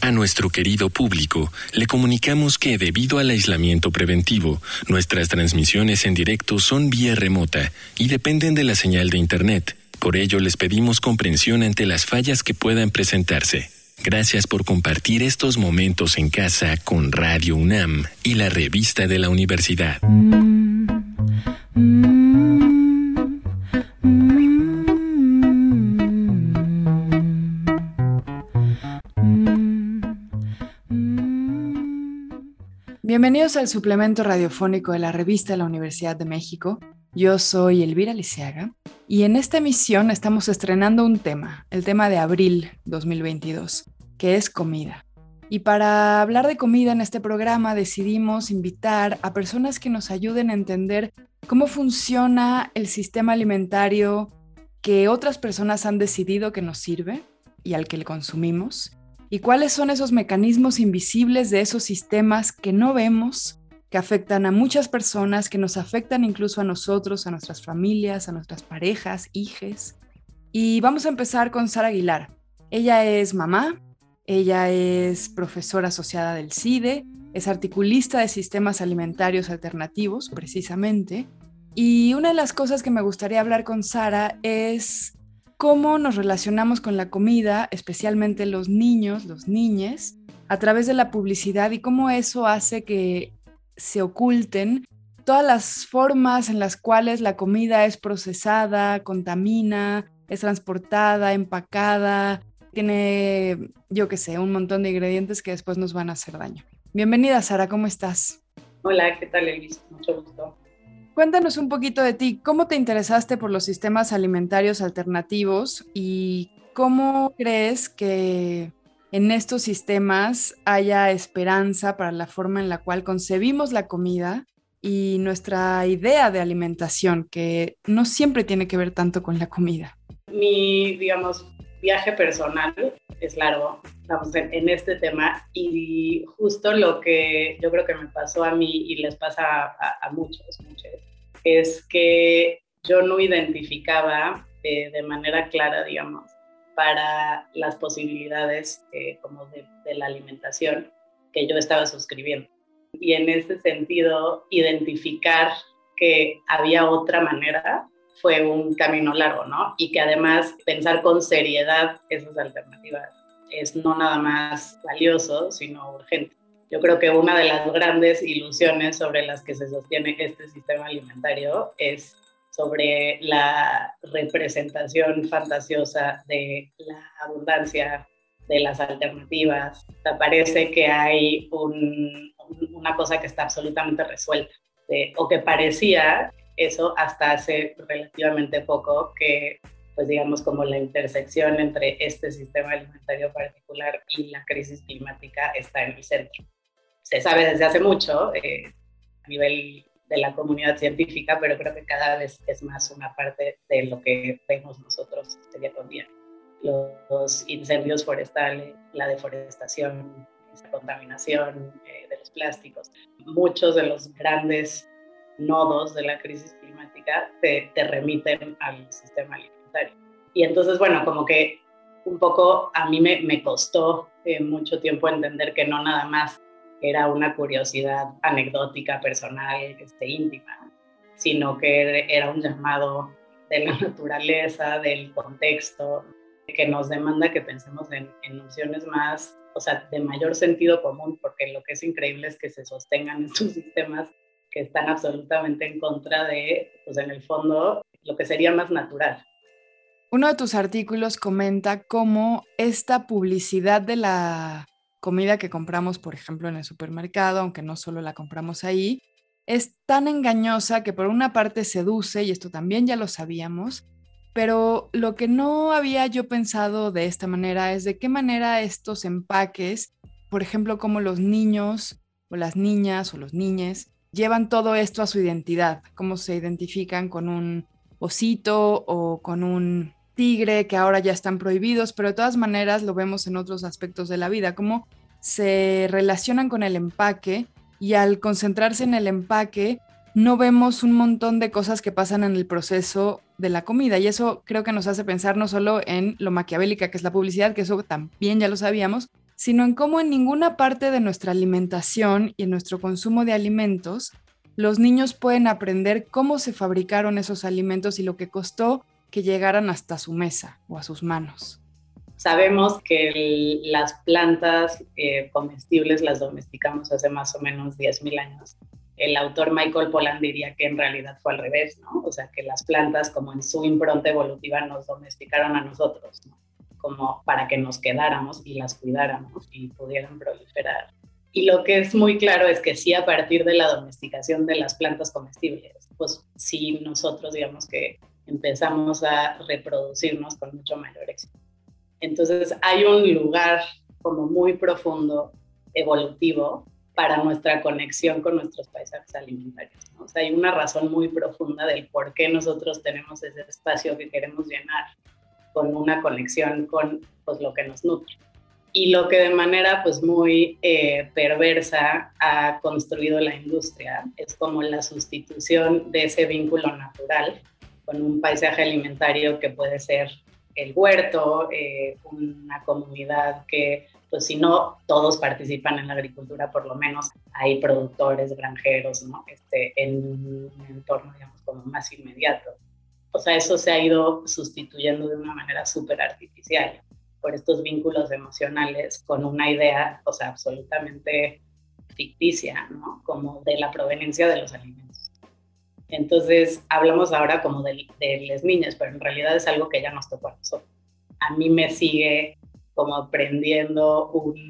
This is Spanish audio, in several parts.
A nuestro querido público, le comunicamos que debido al aislamiento preventivo, nuestras transmisiones en directo son vía remota y dependen de la señal de Internet. Por ello, les pedimos comprensión ante las fallas que puedan presentarse. Gracias por compartir estos momentos en casa con Radio UNAM y la revista de la universidad. Bienvenidos al suplemento radiofónico de la revista de la Universidad de México. Yo soy Elvira Liceaga y en esta emisión estamos estrenando un tema, el tema de abril 2022, que es comida. Y para hablar de comida en este programa decidimos invitar a personas que nos ayuden a entender cómo funciona el sistema alimentario que otras personas han decidido que nos sirve y al que le consumimos. ¿Y cuáles son esos mecanismos invisibles de esos sistemas que no vemos, que afectan a muchas personas, que nos afectan incluso a nosotros, a nuestras familias, a nuestras parejas, hijes? Y vamos a empezar con Sara Aguilar. Ella es mamá, ella es profesora asociada del CIDE, es articulista de sistemas alimentarios alternativos, precisamente. Y una de las cosas que me gustaría hablar con Sara es cómo nos relacionamos con la comida, especialmente los niños, los niñes, a través de la publicidad y cómo eso hace que se oculten todas las formas en las cuales la comida es procesada, contamina, es transportada, empacada, tiene, yo qué sé, un montón de ingredientes que después nos van a hacer daño. Bienvenida, Sara, ¿cómo estás? Hola, ¿qué tal, Elvis? Mucho gusto. Cuéntanos un poquito de ti. ¿Cómo te interesaste por los sistemas alimentarios alternativos y cómo crees que en estos sistemas haya esperanza para la forma en la cual concebimos la comida y nuestra idea de alimentación, que no siempre tiene que ver tanto con la comida? Mi, viaje personal es largo, estamos en este tema, y justo lo que yo creo que me pasó a mí y les pasa a muchos, es que yo no identificaba de manera clara, para las posibilidades como de la alimentación que yo estaba suscribiendo. Y en ese sentido, identificar que había otra manera fue un camino largo, ¿no? Y que además pensar con seriedad esas alternativas es no nada más valioso, sino urgente. Yo creo que una de las grandes ilusiones sobre las que se sostiene este sistema alimentario es sobre la representación fantasiosa de la abundancia, de las alternativas. O sea, parece que hay una cosa que está absolutamente resuelta, o que parecía eso hasta hace relativamente poco, que pues como la intersección entre este sistema alimentario particular y la crisis climática está en el centro. Se sabe desde hace mucho a nivel de la comunidad científica, pero creo que cada vez es más una parte de lo que vemos nosotros día con día. Los incendios forestales, la deforestación, la contaminación de los plásticos, muchos de los grandes nodos de la crisis climática te remiten al sistema alimentario. Y entonces, bueno, como que un poco a mí me costó mucho tiempo entender que no nada más era una curiosidad anecdótica, personal, íntima, sino que era un llamado de la naturaleza, del contexto, que nos demanda que pensemos en nociones más, de mayor sentido común, porque lo que es increíble es que se sostengan estos sistemas que están absolutamente en contra de, pues en el fondo, lo que sería más natural. Uno de tus artículos comenta cómo esta publicidad de la comida que compramos, por ejemplo, en el supermercado, aunque no solo la compramos ahí, es tan engañosa que por una parte seduce, y esto también ya lo sabíamos, pero lo que no había yo pensado de esta manera es de qué manera estos empaques, por ejemplo, como los niños o las niñas o los niñes, llevan todo esto a su identidad, cómo se identifican con un osito o con un tigre que ahora ya están prohibidos, pero de todas maneras lo vemos en otros aspectos de la vida, cómo se relacionan con el empaque y al concentrarse en el empaque no vemos un montón de cosas que pasan en el proceso de la comida, y eso creo que nos hace pensar no solo en lo maquiavélica que es la publicidad, que eso también ya lo sabíamos, sino en cómo en ninguna parte de nuestra alimentación y en nuestro consumo de alimentos, los niños pueden aprender cómo se fabricaron esos alimentos y lo que costó que llegaran hasta su mesa o a sus manos. Sabemos que las plantas comestibles las domesticamos hace más o menos 10,000 años. El autor Michael Pollan diría que en realidad fue al revés, ¿no? O sea, que las plantas, como en su impronta evolutiva, nos domesticaron a nosotros, ¿no? Como para que nos quedáramos y las cuidáramos y pudieran proliferar. Y lo que es muy claro es que sí, a partir de la domesticación de las plantas comestibles, pues sí, nosotros digamos que empezamos a reproducirnos con mucho mayor éxito. Entonces hay un lugar como muy profundo, evolutivo, para nuestra conexión con nuestros paisajes alimentarios, ¿no? O sea, hay una razón muy profunda del por qué nosotros tenemos ese espacio que queremos llenar con una conexión con pues, lo que nos nutre. Y lo que de manera pues, muy perversa ha construido la industria es como la sustitución de ese vínculo natural con un paisaje alimentario que puede ser el huerto, una comunidad que, pues si no todos participan en la agricultura, por lo menos hay productores, granjeros, ¿no? En un entorno, digamos, como más inmediato. O sea, eso se ha ido sustituyendo de una manera súper artificial por estos vínculos emocionales con una idea, o sea, absolutamente ficticia, ¿no? Como de la proveniencia de los alimentos. Entonces, hablamos ahora como de las niñas, pero en realidad es algo que ya nos tocó a nosotros. A mí me sigue como prendiendo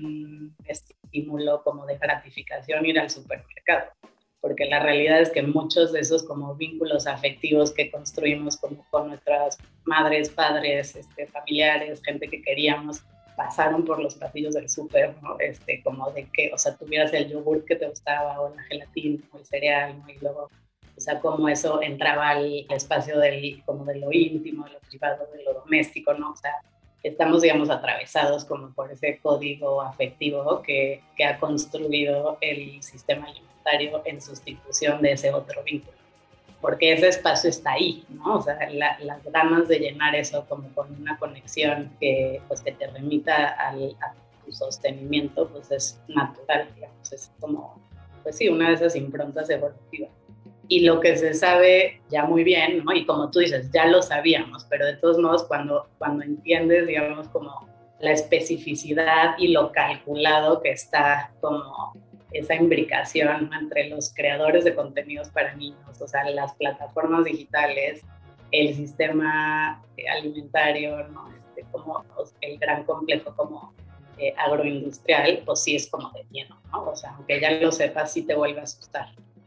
un estímulo como de gratificación ir al supermercado, porque la realidad es que muchos de esos como vínculos afectivos que construimos como con nuestras madres, padres, familiares, gente que queríamos, pasaron por los pasillos del súper, ¿no? Como de que, o sea, tuvieras el yogur que te gustaba o la gelatina o el cereal, ¿no? Y luego, o sea, como eso entraba al espacio como de lo íntimo, de lo privado, de lo doméstico, ¿no? O sea, estamos, digamos, atravesados como por ese código afectivo que ha construido el sistema alimentario en sustitución de ese otro vínculo. Porque ese espacio está ahí, ¿no? O sea, las ganas de llenar eso como con una conexión que, pues, que te remita a tu sostenimiento, pues es natural, digamos, es como, pues sí, una de esas improntas evolutivas. Y lo que se sabe ya muy bien, ¿no? Y como tú dices, ya lo sabíamos, pero de todos modos cuando entiendes, digamos, como la especificidad y lo calculado que está como esa imbricación entre los creadores de contenidos para niños, o sea, las plataformas digitales, el sistema alimentario, ¿no? Como el gran complejo como agroindustrial, pues sí es como de miedo, ¿no? O sea, aunque ya lo sepas, sí te vuelve a asustar.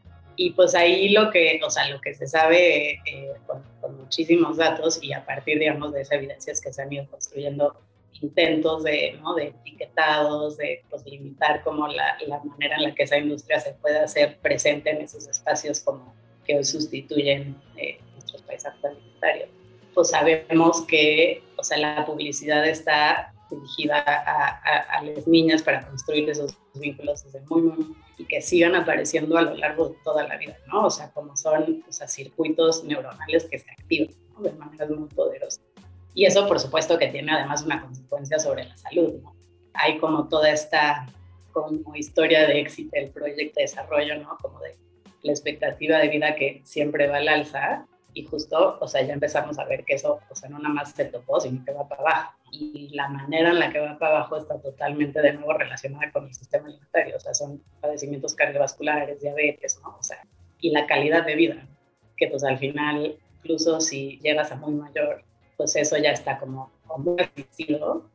Y pues ahí lo que se sabe con muchísimos datos y a partir, digamos, de esa evidencia es que se han ido construyendo intentos ¿no? de etiquetados, de pues, limitar como la manera en la que esa industria se puede hacer presente en esos espacios como que hoy sustituyen nuestros paisajes alimentarios. Pues sabemos que, o sea, la publicidad está dirigida a las niñas para construir esos vínculos desde muy y que sigan apareciendo a lo largo de toda la vida, ¿no? O sea, como son, o sea, circuitos neuronales que se activan, ¿no? De maneras muy poderosas. Y eso, por supuesto, que tiene además una consecuencia sobre la salud, ¿no? Hay como toda esta como historia de éxito del proyecto de desarrollo, ¿no? Como de la expectativa de vida que siempre va al alza y justo, o sea, ya empezamos a ver que eso, o sea, no nada más se topó, sino que va para abajo. Y la manera en la que va para abajo está totalmente de nuevo relacionada con el sistema alimentario, o sea, son padecimientos cardiovasculares, diabetes, ¿no? O sea, y la calidad de vida, que pues al final, incluso si llegas a muy mayor, pues eso ya está como muy asistido,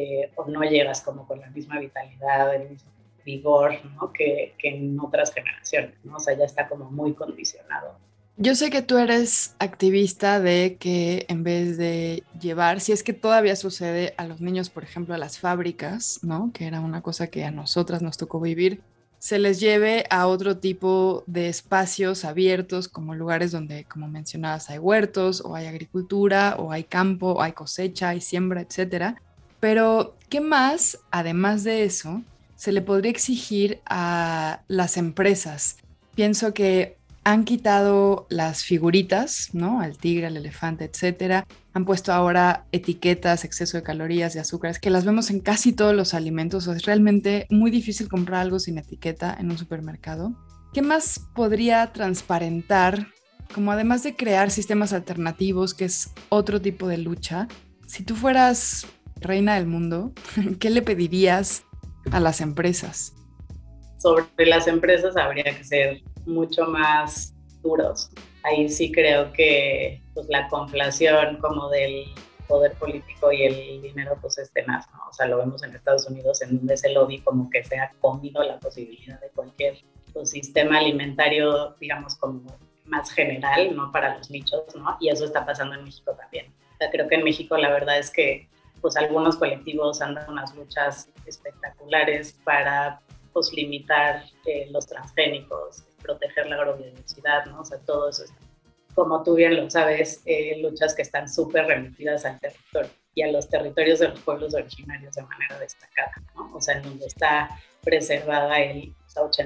o no llegas como con la misma vitalidad, el mismo vigor, ¿no? que en otras generaciones, ¿no? O sea, ya está como muy condicionado. Yo sé que tú eres activista de que en vez de llevar, si es que todavía sucede a los niños, por ejemplo, a las fábricas, ¿no? Que era una cosa que a nosotras nos tocó vivir, se les lleve a otro tipo de espacios abiertos, como lugares donde, como mencionabas, hay huertos, o hay agricultura, o hay campo, o hay cosecha, hay siembra, etcétera. Pero, ¿qué más, además de eso, se le podría exigir a las empresas? Pienso que han quitado las figuritas, ¿no? Al tigre, al elefante, etcétera. Han puesto ahora etiquetas, exceso de calorías, de azúcares, que las vemos en casi todos los alimentos. O sea, es realmente muy difícil comprar algo sin etiqueta en un supermercado. ¿Qué más podría transparentar? Como además de crear sistemas alternativos, que es otro tipo de lucha, si tú fueras reina del mundo, ¿qué le pedirías a las empresas? Sobre las empresas habría que ser mucho más duros. Ahí sí creo que pues, la conflación como del poder político y el dinero pues es tenaz, ¿no? O sea, lo vemos en Estados Unidos, en donde ese lobby como que se ha comido la posibilidad de cualquier pues, sistema alimentario, digamos, como más general, ¿no? Para los nichos, ¿no? Y eso está pasando en México también. O sea, creo que en México la verdad es que pues algunos colectivos han dado unas luchas espectaculares para pues limitar los transgénicos, proteger la agrobiodiversidad, ¿no? O sea, todo eso está, como tú bien lo sabes, luchas que están súper remitidas al territorio y a los territorios de los pueblos originarios de manera destacada, ¿no? O sea, en donde está preservada el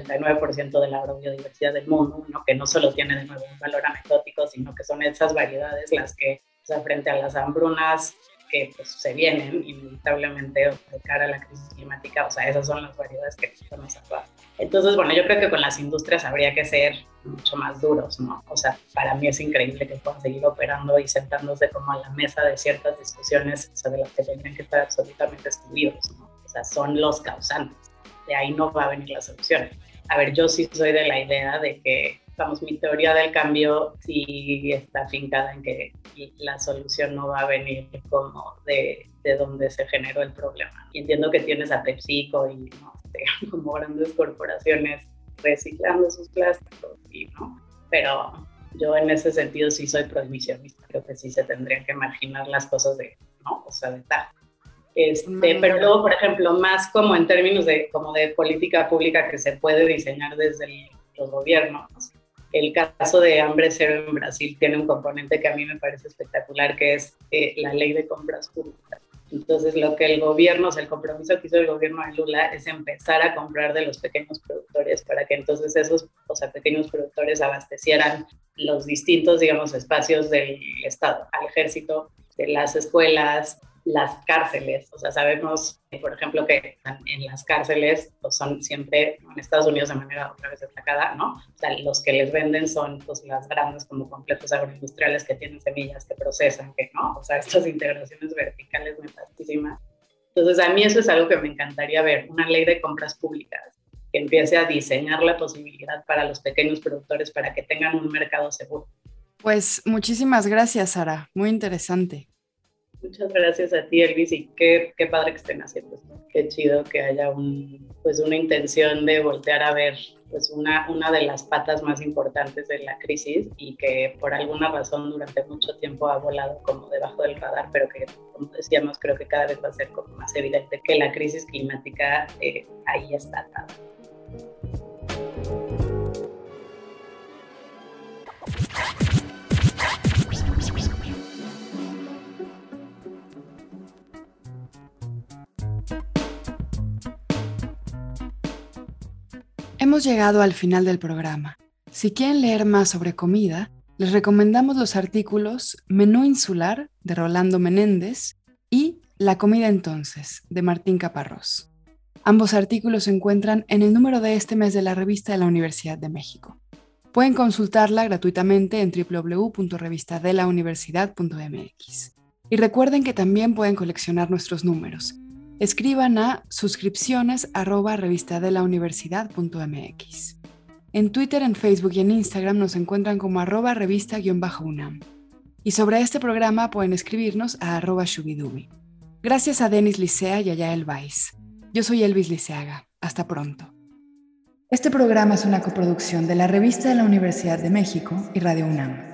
89% de la agrobiodiversidad del mundo, ¿no? Que no solo tiene de nuevo un valor anecdótico, sino que son esas variedades las que, o sea, frente a las hambrunas que pues, se vienen inevitablemente de cara a la crisis climática, o sea, esas son las variedades que necesitamos salvar. Entonces, bueno, yo creo que con las industrias habría que ser mucho más duros, ¿no? O sea, para mí es increíble que puedan seguir operando y sentándose como a la mesa de ciertas discusiones, o sea, de las que tendrían que estar absolutamente excluidos, ¿no? O sea, son los causantes. De ahí no va a venir la solución. A ver, yo sí soy de la idea de que, vamos, mi teoría del cambio sí está afincada en que la solución no va a venir como de donde se generó el problema. Y entiendo que tienes a PepsiCo y ¿no? Como grandes corporaciones reciclando sus plásticos, y, ¿no? Pero yo en ese sentido sí soy prohibicionista. Creo que sí se tendrían que marginar las cosas de, ¿no? O sea, de tal. Pero luego, por ejemplo, más como en términos de, como de política pública que se puede diseñar desde los gobiernos. El caso de Hambre Cero en Brasil tiene un componente que a mí me parece espectacular, que es la ley de compras públicas. Entonces, lo que el gobierno, o sea, el compromiso que hizo el gobierno de Lula es empezar a comprar de los pequeños productores para que entonces esos, o sea, pequeños productores abastecieran los distintos, digamos, espacios del Estado, al ejército, de las escuelas, las cárceles. O sea, sabemos, por ejemplo, que en las cárceles pues son siempre, en Estados Unidos de manera otra vez destacada, ¿no? O sea, los que les venden son pues las grandes como complejos agroindustriales que tienen semillas, que procesan, que no, o sea, estas integraciones verticales nefastísimas. Entonces, a mí eso es algo que me encantaría ver, una ley de compras públicas que empiece a diseñar la posibilidad para los pequeños productores para que tengan un mercado seguro. Pues muchísimas gracias, Sara. Muy interesante. Muchas gracias a ti, Elvis, y qué padre que estén haciendo esto. Qué chido que haya pues una intención de voltear a ver pues una de las patas más importantes de la crisis y que por alguna razón durante mucho tiempo ha volado como debajo del radar, pero que, como decíamos, creo que cada vez va a ser como más evidente que la crisis climática ahí está atada. Hemos llegado al final del programa. Si quieren leer más sobre comida, les recomendamos los artículos Menú Insular, de Rolando Menéndez, y La comida entonces, de Martín Caparrós. Ambos artículos se encuentran en el número de este mes de la revista de la Universidad de México. Pueden consultarla gratuitamente en www.revistadelauniversidad.mx. Y recuerden que también pueden coleccionar nuestros números. Escriban a suscripciones@revistadelauniversidad.mx. En Twitter, en Facebook y en Instagram nos encuentran como @revista_UNAM. Y sobre este programa pueden escribirnos a @shubidubi. Gracias a Denis Licea y a Yael Weiss. Yo soy Elvis Liceaga. Hasta pronto. Este programa es una coproducción de la Revista de la Universidad de México y Radio UNAM.